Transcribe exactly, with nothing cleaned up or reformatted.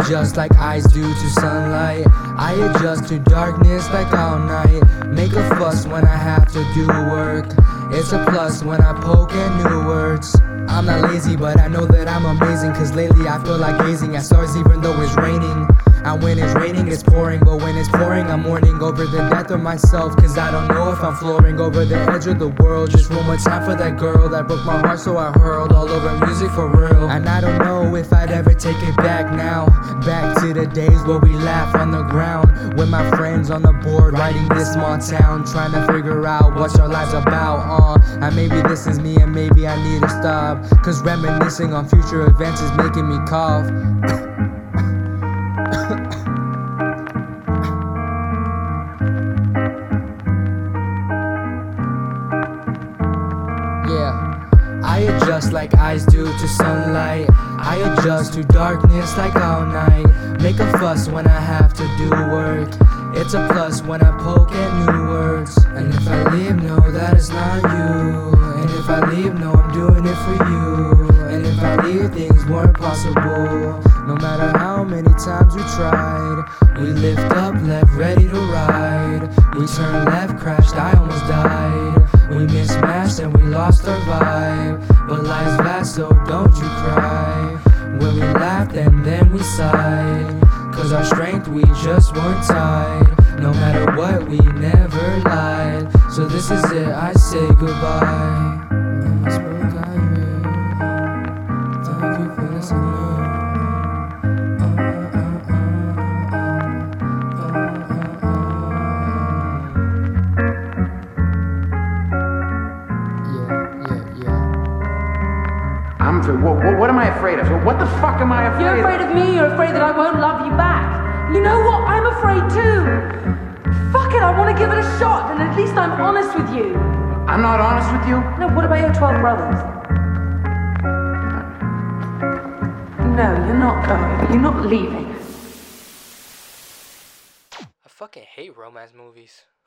adjust like eyes do to sunlight. I adjust to darkness like all night. Make a fuss when I have to do work. It's a plus when I poke at new words. I'm not lazy, but I know that I'm amazing, cause lately I feel like gazing at stars even though it's raining. And when it's raining it's pouring, but when it's pouring I'm mourning over the death of myself, cause I don't know if I'm flooring over the edge of the world. Just one more time for that girl that broke my heart, so I hurled all over music for real. And I don't know if I'd ever take it back now. Back to the days where we laugh on the ground, with my friends on the board writing this small town, trying to figure out what our lives about. Uh, and maybe this is me and maybe I need to stop, cause reminiscing on future events is making me cough. Yeah, I adjust like eyes do to sunlight. I adjust to darkness like all night. Make a fuss when I have to do work. It's a plus when I poke at new words. And if I leave, know that it's not you. And if I leave, know I'm doing it for you. And if I leave, things weren't possible. No matter how many times we tried, we lift up, left, ready to ride. We turned left, crashed, I almost died. We mismatched and we lost our vibe. But life's vast, so don't you cry. When we laughed and then we sighed, cause our strength we just weren't tied. No matter what, we never lied. So this is it, I say goodbye. I spoke, I read. Thank you for listening. I'm afraid. What, what, what am I afraid of? What the fuck am I afraid of? You're afraid of me, you're afraid that I won't love you back. You know what? I'm afraid too. Fuck it, I want to give it a shot, and at least I'm honest with you. I'm not honest with you? No, what about your twelve brothers? No, you're not going. You're not leaving. I fucking hate romance movies.